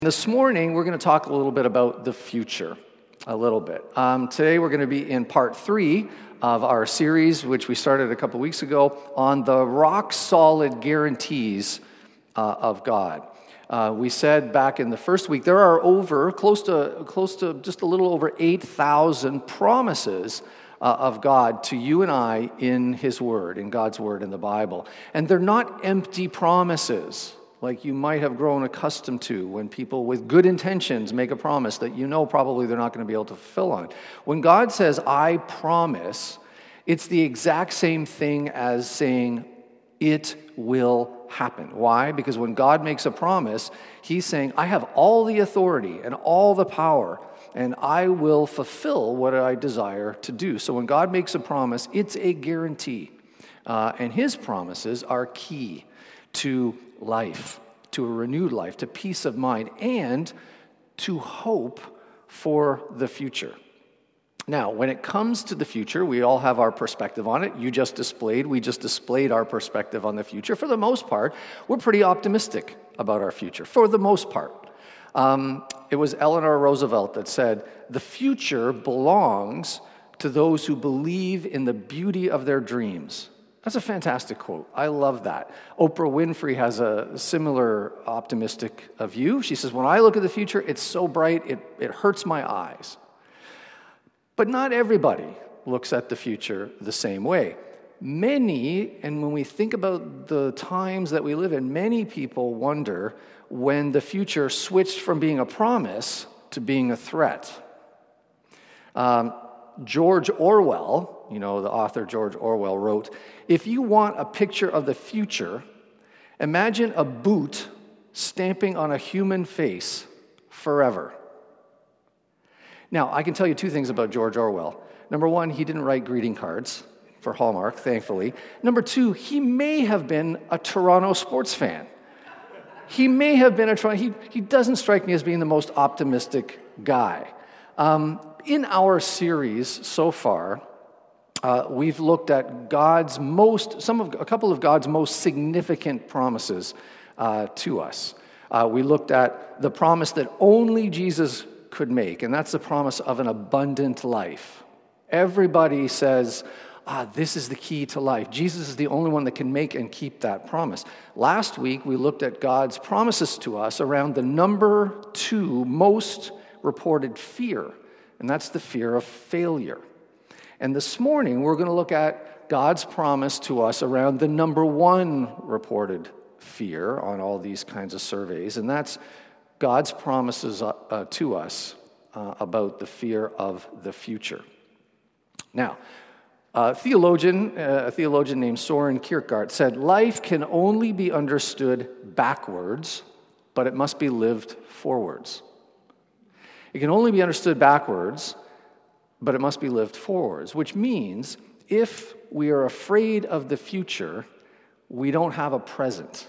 This morning, we're going to talk a little bit about the future, a little bit. Today, we're going to be in part 3 of our series, which we started a couple weeks ago, on the rock-solid guarantees of God. We said back in the first week, there are close to just a little over 8,000 promises of God to you and I in His Word, in God's Word in the Bible. And they're not empty promises, like you might have grown accustomed to when people with good intentions make a promise that you know probably they're not going to be able to fulfill on. When God says, I promise, it's the exact same thing as saying, it will happen. Why? Because when God makes a promise, He's saying, I have all the authority and all the power, and I will fulfill what I desire to do. So when God makes a promise, it's a guarantee. And His promises are key to life, to a renewed life, to peace of mind, and to hope for the future. Now, when it comes to the future, we all have our perspective on it. We just displayed our perspective on the future. For the most part, we're pretty optimistic about our future, for the most part. It was Eleanor Roosevelt that said, the future belongs to those who believe in the beauty of their dreams. That's a fantastic quote. I love that. Oprah Winfrey has a similar optimistic view. She says, when I look at the future, it's so bright, it hurts my eyes. But not everybody looks at the future the same way. Many, and when we think about the times that we live in, many people wonder when the future switched from being a promise to being a threat. George Orwell, the author George Orwell wrote, if you want a picture of the future, imagine a boot stamping on a human face forever. Now, I can tell you two things about George Orwell. Number one, he didn't write greeting cards for Hallmark, thankfully. Number two, he may have been a Toronto sports fan. He may have been he doesn't strike me as being the most optimistic guy. In our series so far, we've looked at a couple of God's most significant promises to us. We looked at the promise that only Jesus could make, and that's the promise of an abundant life. Everybody says, this is the key to life. Jesus is the only one that can make and keep that promise. Last week, we looked at God's promises to us around the number 2 most reported fear, and that's the fear of failure. And this morning, we're going to look at God's promise to us around the number 1 reported fear on all these kinds of surveys, and that's God's promises to us about the fear of the future. Now, a theologian named Soren Kierkegaard said, life can only be understood backwards, but it must be lived forwards. It can only be understood backwards, but it must be lived forwards, which means if we are afraid of the future, we don't have a present.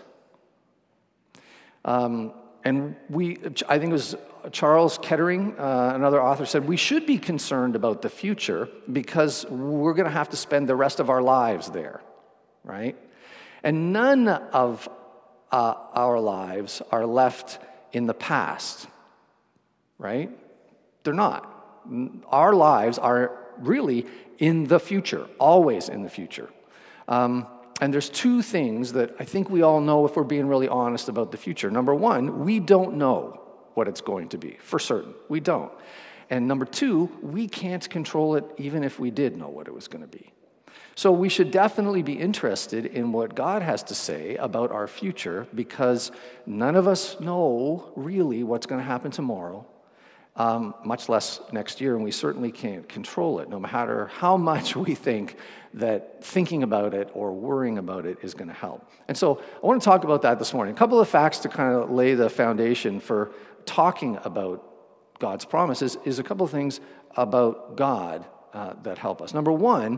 I think it was Charles Kettering, another author, said, we should be concerned about the future because we're going to have to spend the rest of our lives there, right? And none of our lives are left in the past, right? They're not. Our lives are really in the future, always in the future. And there's 2 things that I think we all know if we're being really honest about the future. Number 1, we don't know what it's going to be, for certain. We don't. And number 2, we can't control it even if we did know what it was going to be. So we should definitely be interested in what God has to say about our future because none of us know really what's going to happen tomorrow, much less next year, and we certainly can't control it, no matter how much we think that thinking about it or worrying about it is going to help. And so I want to talk about that this morning. A couple of facts to kind of lay the foundation for talking about God's promises is a couple of things about God that help us. Number 1,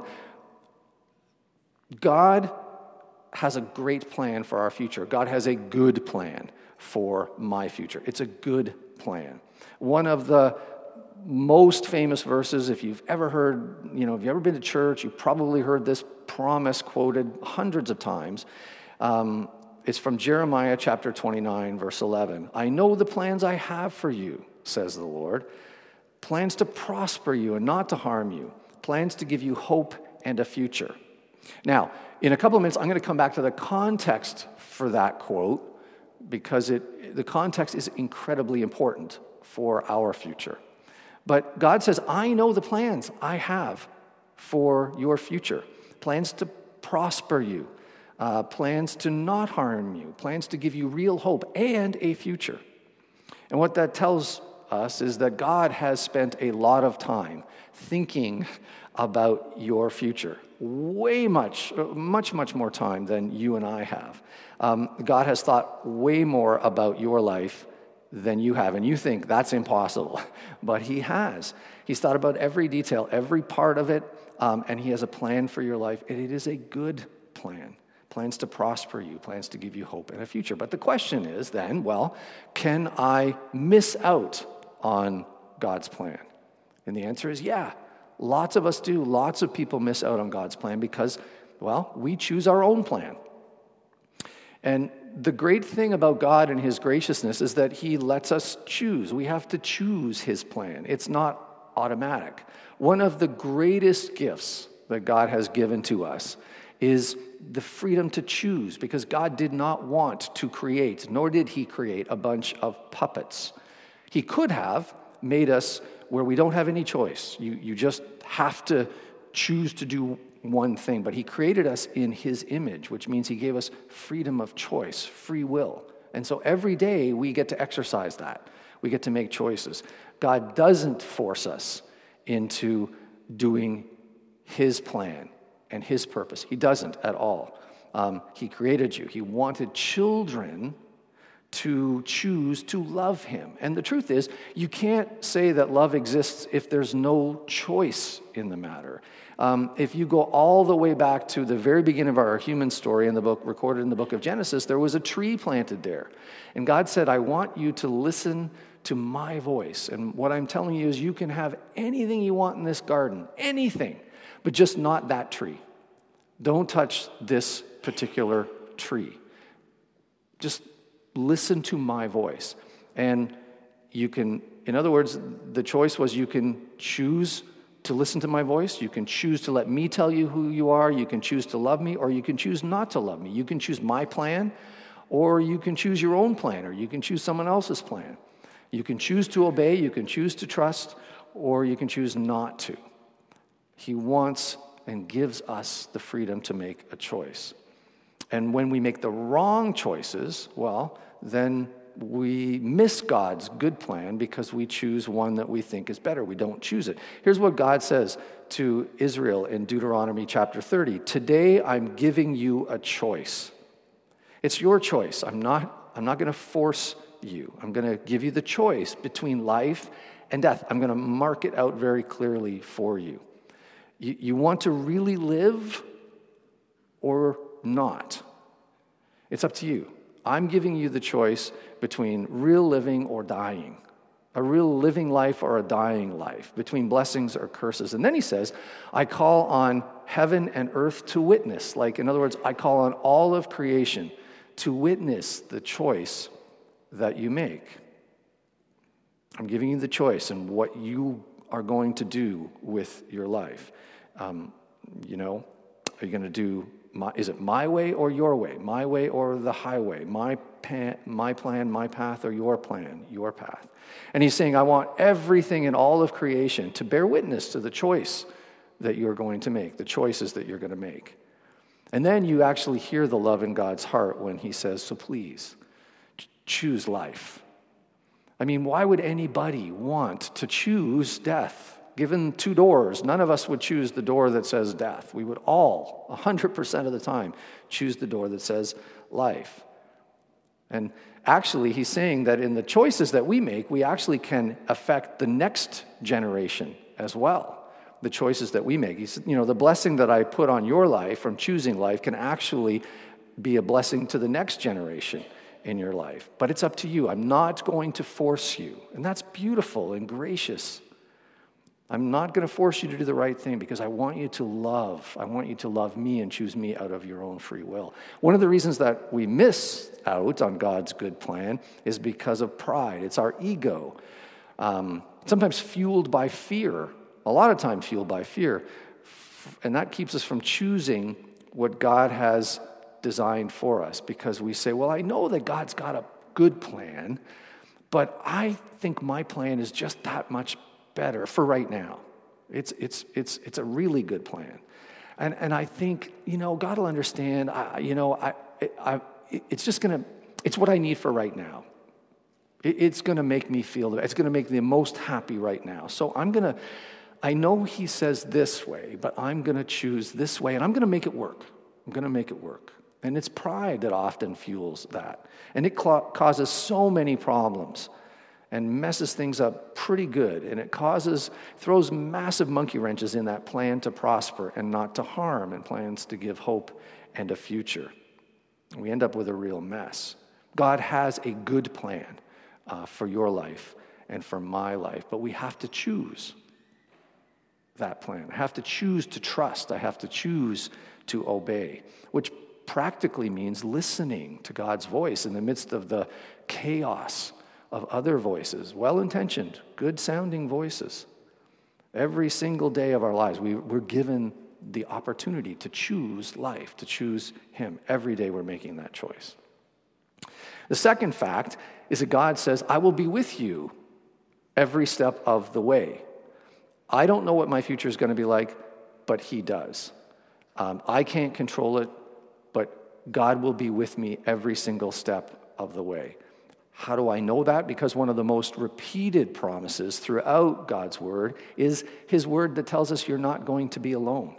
God has a great plan for our future. God has a good plan for my future. It's a good plan. One of the most famous verses, if you've ever heard, if you've ever been to church, you've probably heard this promise quoted hundreds of times. It's from Jeremiah chapter 29, verse 11. I know the plans I have for you, says the Lord. Plans to prosper you and not to harm you. Plans to give you hope and a future. Now, in a couple of minutes, I'm going to come back to the context for that quote because the context is incredibly important for our future. But God says, I know the plans I have for your future. Plans to prosper you. Plans to not harm you. Plans to give you real hope and a future. And what that tells us is that God has spent a lot of time thinking about your future. Much more time than you and I have. God has thought way more about your life than you have. And you think that's impossible. But he has. He's thought about every detail, every part of it. And he has a plan for your life. And it is a good plan. Plans to prosper you, plans to give you hope and a future. But the question is then, well, can I miss out on God's plan? And the answer is yeah. Lots of us do. Lots of people miss out on God's plan because, well, we choose our own plan. And the great thing about God and his graciousness is that he lets us choose. We have to choose his plan. It's not automatic. One of the greatest gifts that God has given to us is the freedom to choose, because God did not want to create, nor did he create a bunch of puppets. He could have made us where we don't have any choice. You just have to choose to do one thing. But he created us in his image, which means he gave us freedom of choice, free will. And so every day we get to exercise that. We get to make choices. God doesn't force us into doing his plan and his purpose. He doesn't at all. He created you. He wanted children to choose to love him. And the truth is, you can't say that love exists if there's no choice in the matter. If you go all the way back to the very beginning of our human story in the book, recorded in the book of Genesis, there was a tree planted there. And God said, I want you to listen to my voice. And what I'm telling you is you can have anything you want in this garden, anything, but just not that tree. Don't touch this particular tree. Just listen to my voice. And you can, in other words, the choice was you can choose to listen to my voice. You can choose to let me tell you who you are. You can choose to love me, or you can choose not to love me. You can choose my plan, or you can choose your own plan, or you can choose someone else's plan. You can choose to obey, you can choose to trust, or you can choose not to. He wants and gives us the freedom to make a choice. And when we make the wrong choices, well, then we miss God's good plan because we choose one that we think is better. We don't choose it. Here's what God says to Israel in Deuteronomy chapter 30. Today I'm giving you a choice. It's your choice. I'm not going to force you. I'm going to give you the choice between life and death. I'm going to mark it out very clearly for you. You want to really live or not? It's up to you. I'm giving you the choice between real living or dying, a real living life or a dying life, between blessings or curses. And then he says, I call on heaven and earth to witness. Like, in other words, I call on all of creation to witness the choice that you make. I'm giving you the choice and what you are going to do with your life. Are you going to do, is it my way or your way? My way or the highway? My plan, my path, or your plan, your path? And he's saying, I want everything in all of creation to bear witness to the choice that you're going to make, the choices that you're going to make. And then you actually hear the love in God's heart when he says, so please, choose life. I mean, why would anybody want to choose death? Given two doors, none of us would choose the door that says death. We would all, 100% of the time, choose the door that says life. And actually, he's saying that in the choices that we make, we actually can affect the next generation as well. The choices that we make. He said, the blessing that I put on your life from choosing life can actually be a blessing to the next generation in your life. But it's up to you. I'm not going to force you. And that's beautiful and gracious. I'm not going to force you to do the right thing because I want you to love. I want you to love me and choose me out of your own free will. One of the reasons that we miss out on God's good plan is because of pride. It's our ego, sometimes fueled by fear, a lot of times fueled by fear. And that keeps us from choosing what God has designed for us because we say, well, I know that God's got a good plan, but I think my plan is just that much better for right now. It's a really good plan. And I think, God will understand, it's what I need for right now. It's going to make me feel, it's going to make me the most happy right now. So I know he says this way, but I'm going to choose this way, and I'm going to make it work. I'm going to make it work. And it's pride that often fuels that. And it causes so many problems and messes things up pretty good. And it throws massive monkey wrenches in that plan to prosper and not to harm, and plans to give hope and a future. And we end up with a real mess. God has a good plan for your life and for my life, but we have to choose that plan. I have to choose to trust. I have to choose to obey, which practically means listening to God's voice in the midst of the chaos of other voices, well-intentioned, good-sounding voices. Every single day of our lives, we're given the opportunity to choose life, to choose him. Every day we're making that choice. The second fact is that God says, I will be with you every step of the way. I don't know what my future is going to be like, but he does. I can't control it, but God will be with me every single step of the way. How do I know that? Because one of the most repeated promises throughout God's word is his word that tells us you're not going to be alone.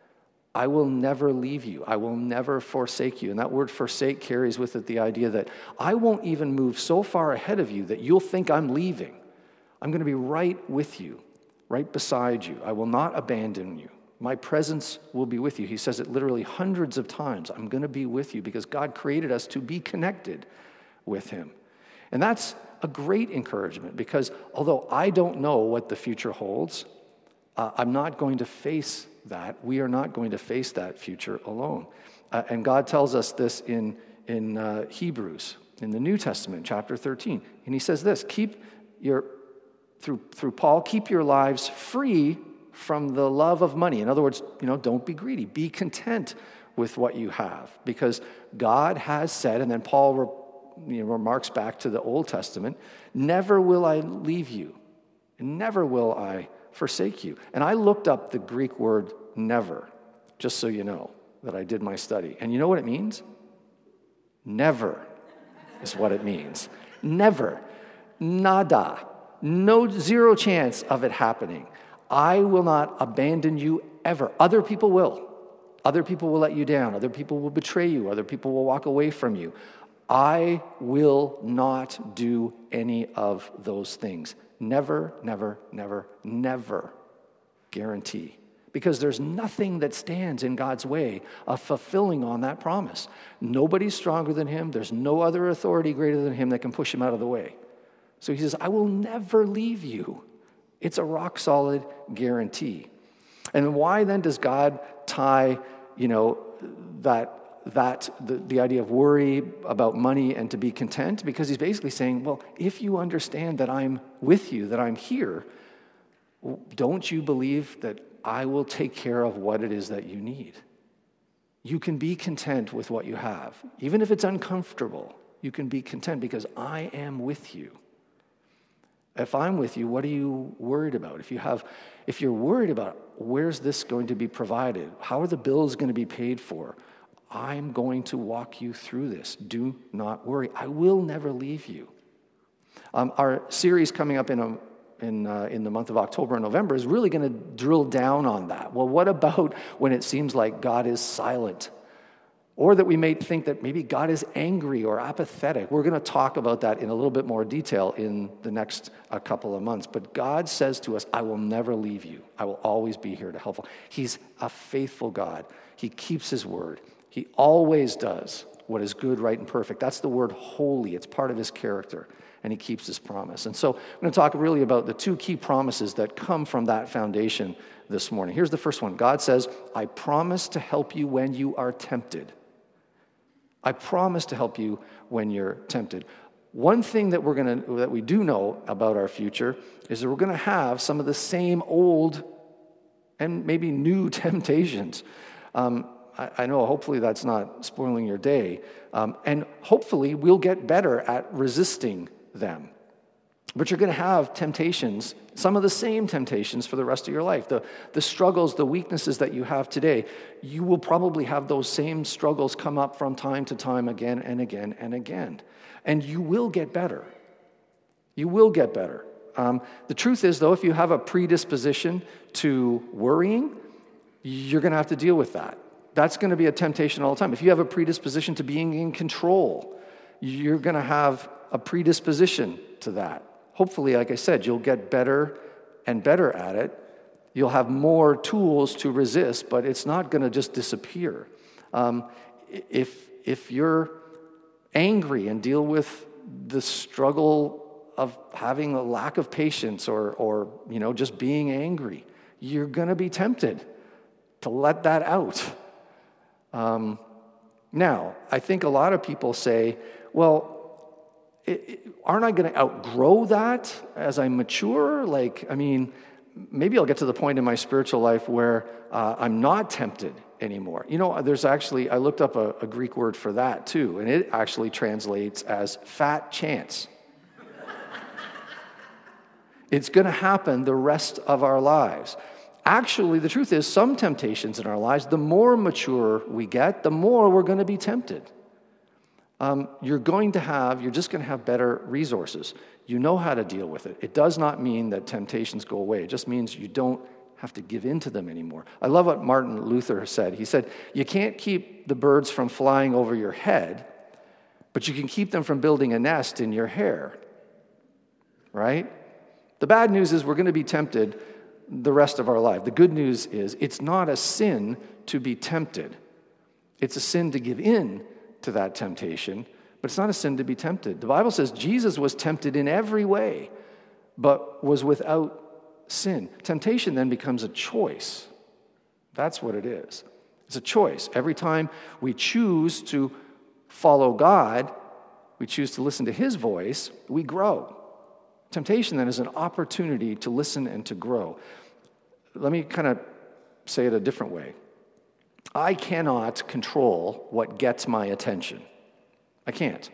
I will never leave you. I will never forsake you. And that word forsake carries with it the idea that I won't even move so far ahead of you that you'll think I'm leaving. I'm going to be right with you, right beside you. I will not abandon you. My presence will be with you. He says it literally hundreds of times. I'm going to be with you because God created us to be connected with him. And that's a great encouragement because although I don't know what the future holds, I'm not going to face that. We are not going to face that future alone. And God tells us this in Hebrews, in the New Testament, chapter 13. And he says this, through Paul, keep your lives free from the love of money. In other words, don't be greedy. Be content with what you have because God has said, and then Paul remarks back to the Old Testament, never will I leave you, and never will I forsake you. And I looked up the Greek word never, just so you know that I did my study. And you know what it means? Never is what it means. Never. Nada. No, zero chance of it happening. I will not abandon you ever. Other people will. Other people will let you down. Other people will betray you. Other people will walk away from you. I will not do any of those things. Never, never, never, never guarantee. Because there's nothing that stands in God's way of fulfilling on that promise. Nobody's stronger than him. There's no other authority greater than him that can push him out of the way. So he says, I will never leave you. It's a rock solid guarantee. And why then does God tie, the idea of worry about money and to be content? Because he's basically saying, well, if you understand that I'm with you, that I'm here, don't you believe that I will take care of what it is that you need? You can be content with what you have. Even if it's uncomfortable, you can be content because I am with you. If I'm with you, what are you worried about? If you're worried about where's this going to be provided, how are the bills going to be paid for, I'm going to walk you through this. Do not worry. I will never leave you. Our series coming up in the month of October and November is really going to drill down on that. Well, what about when it seems like God is silent? Or that we may think that maybe God is angry or apathetic. We're going to talk about that in a little bit more detail in the next couple of months. But God says to us, I will never leave you. I will always be here to help. He's a faithful God. He keeps his word. He always does what is good, right, and perfect. That's the word holy. It's part of his character. and he keeps his promise. And so I'm going to talk really about the two key promises that come from that foundation this morning. Here's the first one. God says, I promise to help you when you are tempted. I promise to help you when you're tempted. One thing that we do know about our future is that we're going to have some of the same old and maybe new temptations. I know hopefully that's not spoiling your day. And hopefully we'll get better at resisting them. But you're going to have temptations, some of the same temptations for the rest of your life. The struggles, the weaknesses that you have today, you will probably have those same struggles come up from time to time again and again and again. And you will get better. You will get better. The truth is, though, if you have a predisposition to worrying, you're going to have to deal with that. That's going to be a temptation all the time. If you have a predisposition to being in control, you're going to have a predisposition to that. Hopefully, like I said, you'll get better and better at it. You'll have more tools to resist, but it's not going to just disappear. If you're angry and deal with the struggle of having a lack of patience or just being angry, you're going to be tempted to let that out. Now, I think a lot of people say, well, aren't I going to outgrow that as I mature? Maybe I'll get to the point in my spiritual life where I'm not tempted anymore. There's actually, I looked up a Greek word for that too, and it actually translates as fat chance. It's going to happen the rest of our lives. Actually, the truth is, some temptations in our lives, the more mature we get, the more we're going to be tempted. You're just going to have better resources. You know how to deal with it. It does not mean that temptations go away. It just means you don't have to give in to them anymore. I love what Martin Luther said. He said, you can't keep the birds from flying over your head, but you can keep them from building a nest in your hair. Right? The bad news is we're going to be tempted the rest of our life. The good news is it's not a sin to be tempted. It's a sin to give in to that temptation, but it's not a sin to be tempted. The Bible says Jesus was tempted in every way, but was without sin. Temptation then becomes a choice. That's what it is. It's a choice. Every time we choose to follow God, we choose to listen to his voice, we grow. Temptation then is an opportunity to listen and to grow. Let me kind of say it a different way. I cannot control what gets my attention. I can't.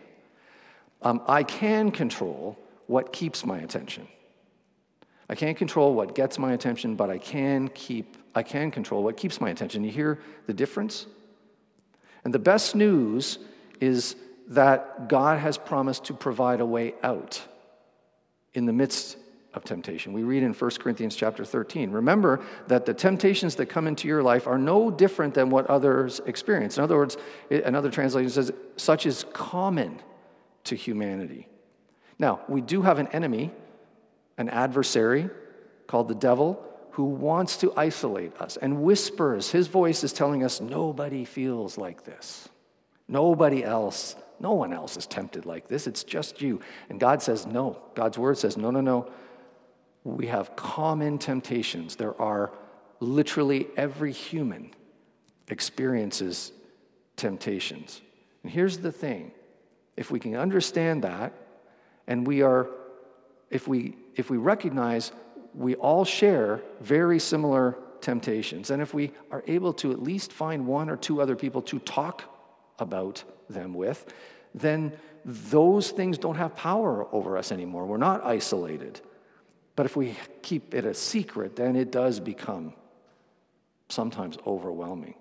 I can control what keeps my attention. I can't control what gets my attention, but I can control what keeps my attention. You hear the difference? And the best news is that God has promised to provide a way out in the midst of temptation. We read in 1 Corinthians chapter 13. Remember that the temptations that come into your life are no different than what others experience. In other words, another translation says, such is common to humanity. Now, we do have an enemy, an adversary called the devil, who wants to isolate us and whispers. His voice is telling us, nobody feels like this. No one else is tempted like this. It's just you. And God says no. God's word says, no. We have common temptations. There are literally every human experiences temptations. And here's the thing. If we can understand that, and if we recognize we all share very similar temptations, and if we are able to at least find one or two other people to talk about them with, then those things don't have power over us anymore. We're not isolated. But if we keep it a secret, then it does become sometimes overwhelming.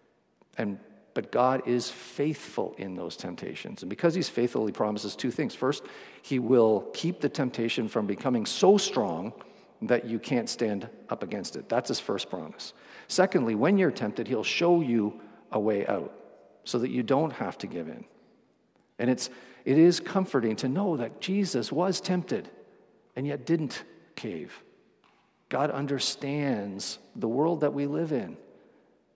But God is faithful in those temptations. And because he's faithful, he promises two things. First, he will keep the temptation from becoming so strong that you can't stand up against it. That's his first promise. Secondly, when you're tempted, he'll show you a way out so that you don't have to give in. And it is comforting to know that Jesus was tempted and yet didn't cave. God understands the world that we live in,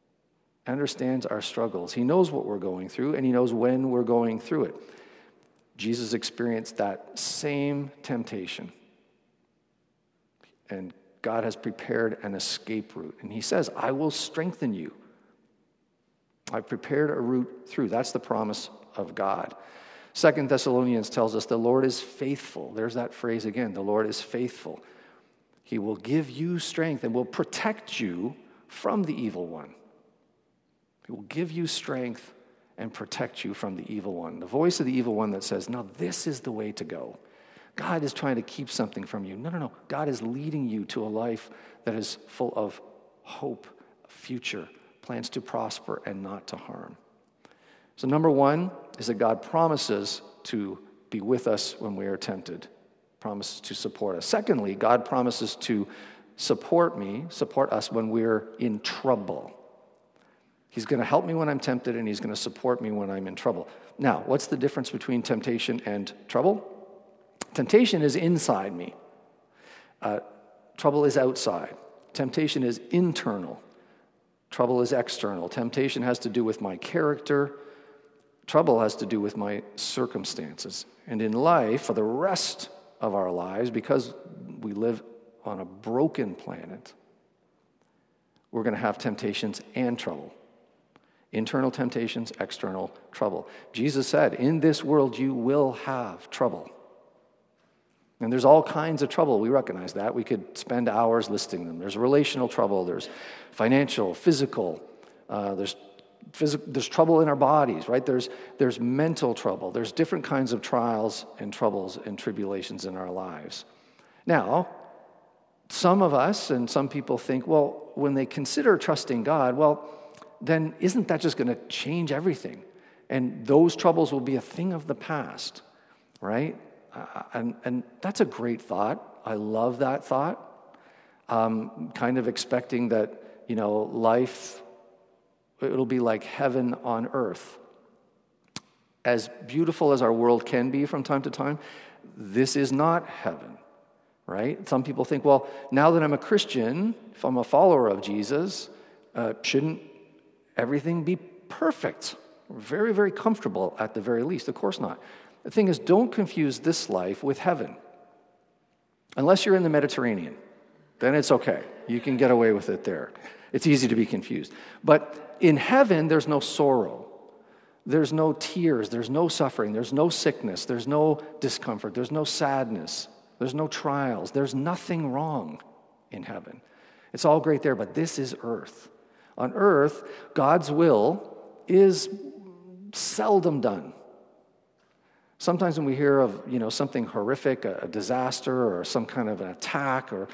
understands our struggles. He knows what we're going through, and he knows when we're going through it. Jesus experienced that same temptation. And God has prepared an escape route. And he says, I will strengthen you. I've prepared a route through. That's the promise of God. 2 Thessalonians tells us the Lord is faithful. There's that phrase again. The Lord is faithful. He will give you strength and will protect you from the evil one. He will give you strength and protect you from the evil one. The voice of the evil one that says, no, this is the way to go. God is trying to keep something from you. No. God is leading you to a life that is full of hope, future, plans to prosper and not to harm. So number one is that God promises to be with us when we are tempted, promises to support us. Secondly, God promises to support us when we're in trouble. He's going to help me when I'm tempted, and he's going to support me when I'm in trouble. Now, what's the difference between temptation and trouble? Temptation is inside me. Trouble is outside. Temptation is internal. Trouble is external. Temptation has to do with my character. Trouble has to do with my circumstances. And in life, for the rest of our lives, because we live on a broken planet, we're going to have temptations and trouble. Internal temptations, external trouble. Jesus said, in this world you will have trouble. And there's all kinds of trouble. We recognize that. We could spend hours listing them. There's relational trouble. There's financial, physical. There's trouble in our bodies, right? There's mental trouble. There's different kinds of trials and troubles and tribulations in our lives. Now, some of us and some people think, well, when they consider trusting God, well, then isn't that just going to change everything? And those troubles will be a thing of the past, right? And that's a great thought. I love that thought. Kind of expecting that, life, it'll be like heaven on earth. As beautiful as our world can be from time to time, this is not heaven, right? Some people think, well, now that I'm a Christian, if I'm a follower of Jesus, shouldn't everything be perfect? Very, very comfortable at the very least. Of course not. The thing is, don't confuse this life with heaven. Unless you're in the Mediterranean, then it's okay. You can get away with it there. It's easy to be confused. But in heaven, there's no sorrow. There's no tears. There's no suffering. There's no sickness. There's no discomfort. There's no sadness. There's no trials. There's nothing wrong in heaven. It's all great there, but this is earth. On earth, God's will is seldom done. Sometimes when we hear of, something horrific, a disaster or some kind of an attack, or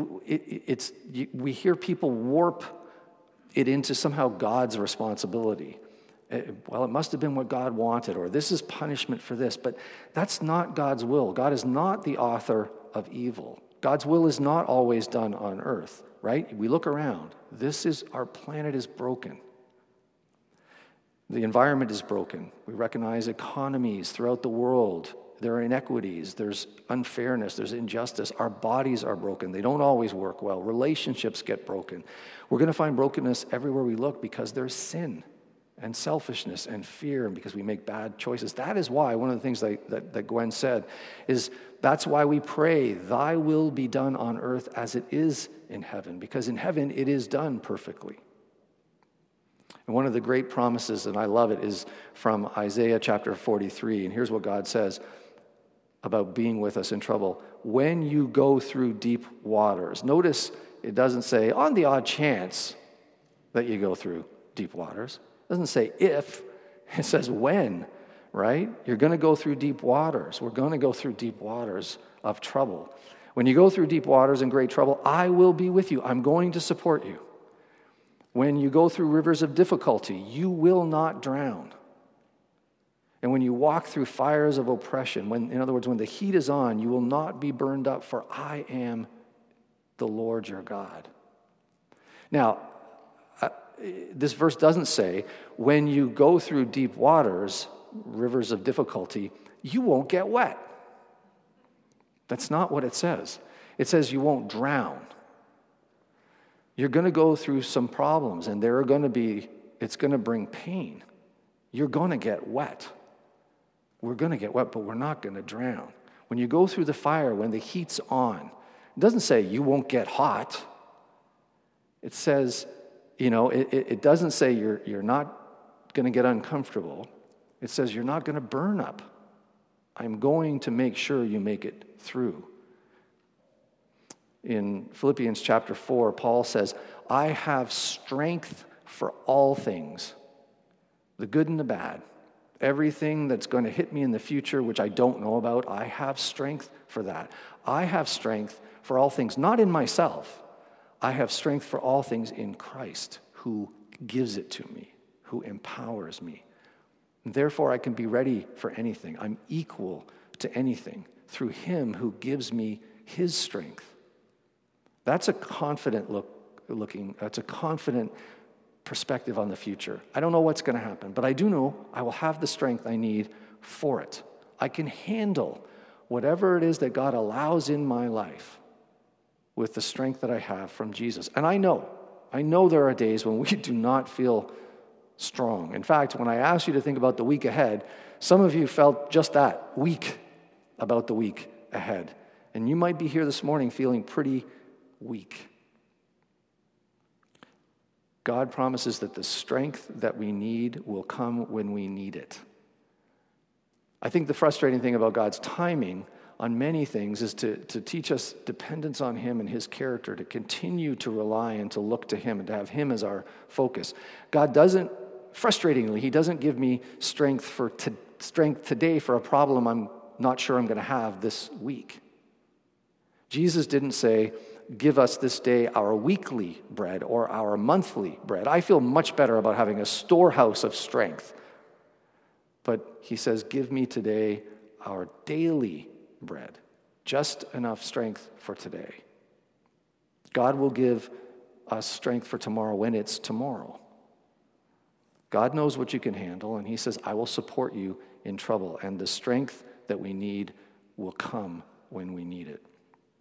we hear people warp it into somehow God's responsibility. Well, it must have been what God wanted, or this is punishment for this, but that's not God's will. God is not the author of evil. God's will is not always done on earth, right? We look around. Our planet is broken. The environment is broken. We recognize economies throughout the world. There are inequities. There's unfairness. There's injustice. Our bodies are broken. They don't always work well. Relationships get broken. We're going to find brokenness everywhere we look because there's sin and selfishness and fear, and because we make bad choices. That is why, one of the things that Gwen said is, that's why we pray, thy will be done on earth as it is in heaven, because in heaven it is done perfectly. And one of the great promises, and I love it, is from Isaiah chapter 43. And here's what God says about being with us in trouble. When you go through deep waters. Notice it doesn't say, on the odd chance that you go through deep waters. It doesn't say if. It says when, right? You're going to go through deep waters. We're going to go through deep waters of trouble. When you go through deep waters and great trouble, I will be with you. I'm going to support you. When you go through rivers of difficulty, you will not drown. And when you walk through fires of oppression, in other words, when the heat is on, you will not be burned up, for I am the Lord your God. Now, this verse doesn't say, when you go through deep waters, rivers of difficulty, you won't get wet. That's not what it says. It says you won't drown. You're going to go through some problems, and it's going to bring pain. You're going to get wet. We're going to get wet, but we're not going to drown. When you go through the fire, when the heat's on, it doesn't say you won't get hot. It says, it doesn't say you're not going to get uncomfortable. It says you're not going to burn up. I'm going to make sure you make it through. In Philippians chapter 4, Paul says, I have strength for all things, the good and the bad. Everything that's going to hit me in the future, which I don't know about, I have strength for that. I have strength for all things, not in myself. I have strength for all things in Christ, who gives it to me, who empowers me. And therefore, I can be ready for anything. I'm equal to anything through him who gives me his strength. That's a confident that's a confident perspective on the future. I don't know what's going to happen, but I do know I will have the strength I need for it. I can handle whatever it is that God allows in my life with the strength that I have from Jesus. And I know there are days when we do not feel strong. In fact, when I asked you to think about the week ahead, some of you felt just that, weak about the week ahead. And you might be here this morning feeling pretty weak. God promises that the strength that we need will come when we need it. I think the frustrating thing about God's timing on many things is to teach us dependence on him and his character, to continue to rely and to look to him and to have him as our focus. God doesn't, frustratingly, he doesn't give me strength today for a problem I'm not sure I'm going to have this week. Jesus didn't say, give us this day our weekly bread or our monthly bread. I feel much better about having a storehouse of strength. But he says, give me today our daily bread, just enough strength for today. God will give us strength for tomorrow when it's tomorrow. God knows what you can handle, and he says, I will support you in trouble, and the strength that we need will come when we need it.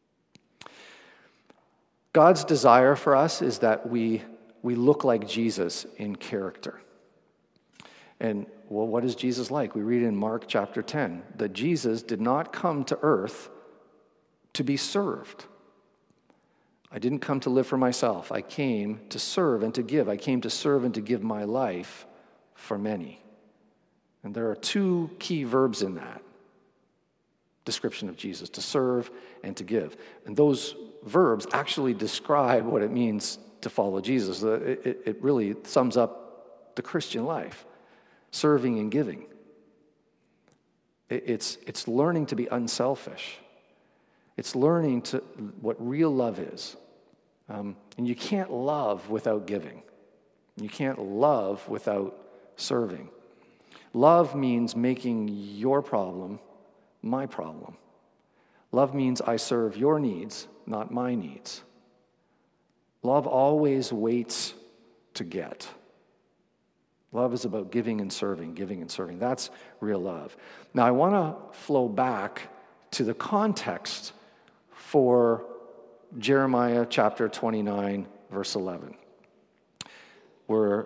God's desire for us is that we look like Jesus in character. And, well, what is Jesus like? We read in Mark chapter 10 that Jesus did not come to earth to be served. I didn't come to live for myself. I came to serve and to give. I came to serve and to give my life for many. And there are two key verbs in that description of Jesus, to serve and to give. And those verbs actually describe what it means to follow Jesus. It really sums up the Christian life, serving and giving. It's learning to be unselfish. It's learning to what real love is. And you can't love without giving. You can't love without serving. Love means making your problem my problem. Love means I serve your needs, not my needs. Love always waits to get. Love is about giving and serving, giving and serving. That's real love. Now, I want to flow back to the context for Jeremiah chapter 29, verse 11, where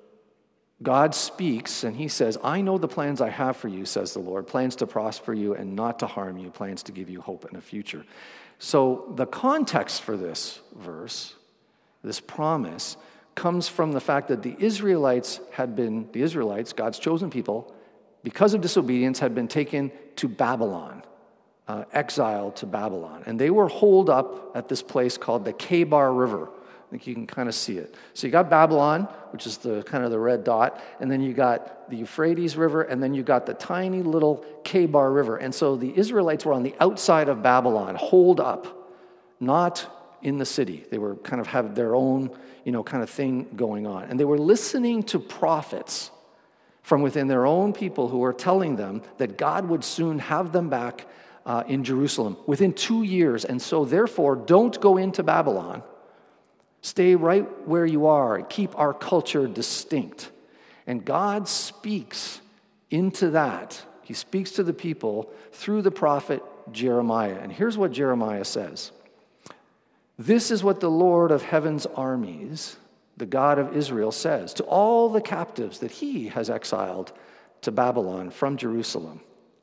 God speaks and he says, I know the plans I have for you, says the Lord, plans to prosper you and not to harm you, plans to give you hope and a future. So the context for this verse, this promise, comes from the fact that the Israelites, God's chosen people, because of disobedience, had been taken to Babylon, exiled to Babylon. And they were holed up at this place called the Kebar River. I think you can kind of see it. So you got Babylon, which is the kind of the red dot, and then you got the Euphrates River, and then you got the tiny little Kebar River. And so the Israelites were on the outside of Babylon, holed up, not in the city. They were kind of have their own, kind of thing going on. And they were listening to prophets from within their own people who were telling them that God would soon have them back in Jerusalem within 2 years. And so therefore, don't go into Babylon. Stay right where you are. Keep our culture distinct. And God speaks into that. He speaks to the people through the prophet Jeremiah. And here's what Jeremiah says. This is what the Lord of heaven's armies, the God of Israel, says to all the captives that he has exiled to Babylon from Jerusalem.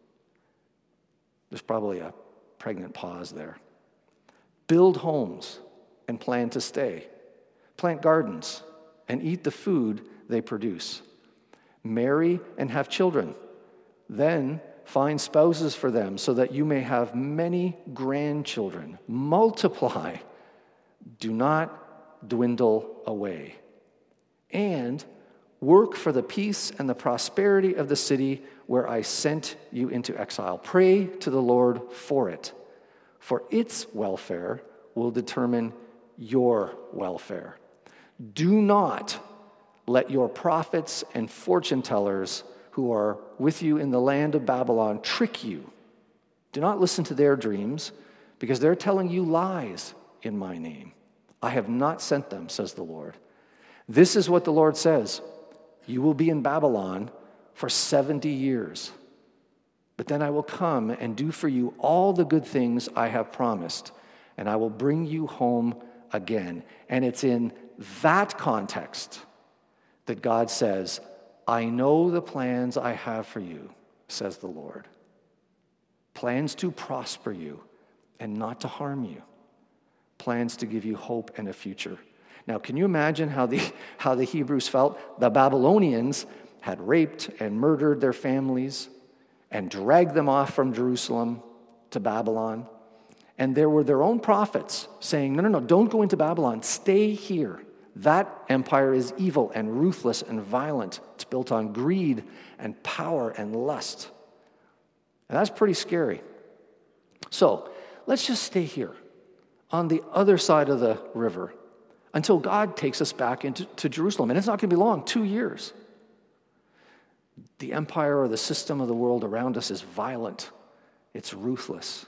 There's probably a pregnant pause there. Build homes and plan to stay. Plant gardens and eat the food they produce. Marry and have children. Then find spouses for them so that you may have many grandchildren. Multiply. Do not dwindle away. And work for the peace and the prosperity of the city where I sent you into exile. Pray to the Lord for it, for its welfare will determine your welfare. Do not let your prophets and fortune tellers who are with you in the land of Babylon trick you. Do not listen to their dreams, because they're telling you lies in my name. I have not sent them, says the Lord. This is what the Lord says. You will be in Babylon for 70 years. But then I will come and do for you all the good things I have promised, and I will bring you home again. And it's in that context that God says, I know the plans I have for you, says the Lord. Plans to prosper you and not to harm you. Plans to give you hope and a future. Now, can you imagine how the Hebrews felt? The Babylonians had raped and murdered their families and dragged them off from Jerusalem to Babylon. And there were their own prophets saying, no, don't go into Babylon. Stay here. That empire is evil and ruthless and violent. It's built on greed and power and lust. And that's pretty scary. So let's just stay here on the other side of the river until God takes us back into Jerusalem. And it's not going to be long, 2 years. The empire or the system of the world around us is violent. It's ruthless.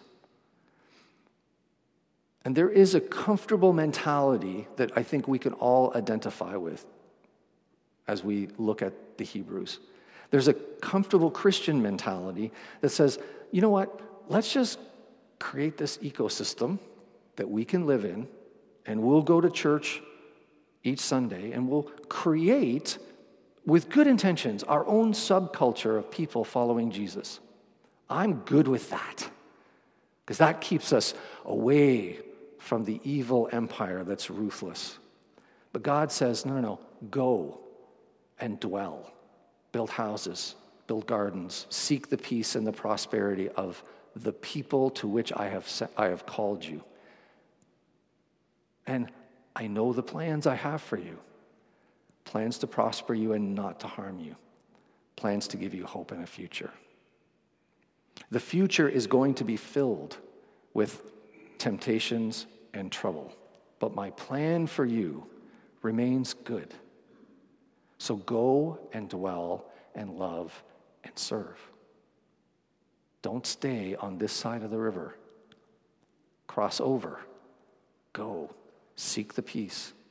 And there is a comfortable mentality that I think we can all identify with as we look at the Hebrews. There's a comfortable Christian mentality that says, you know what, let's just create this ecosystem that we can live in, and we'll go to church each Sunday, and we'll create, with good intentions, our own subculture of people following Jesus. I'm good with that, because that keeps us away from the evil empire that's ruthless. But God says, no, go and dwell. Build houses, build gardens, seek the peace and the prosperity of the people to which I have called you. And I know the plans I have for you. Plans to prosper you and not to harm you. Plans to give you hope and a future. The future is going to be filled with temptations and trouble. But my plan for you remains good. So go and dwell and love and serve. Don't stay on this side of the river. Cross over. Go. Seek the peace